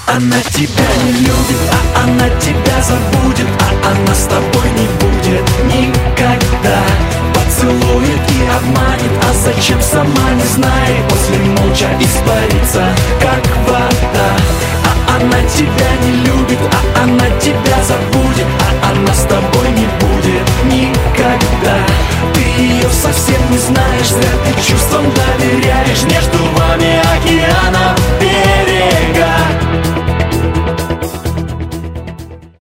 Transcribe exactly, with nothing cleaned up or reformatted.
Она тебя не любит, а она тебя забудет, а она с тобой не будет никогда. Поцелует и обманет, а зачем сама не знает. После молча испарится, как вода. А она тебя не любит, а она тебя забудет, а она с тобой не будет никогда. Ты ее совсем не знаешь, зря ты чувствам доверяешь. Между вами океанов берег.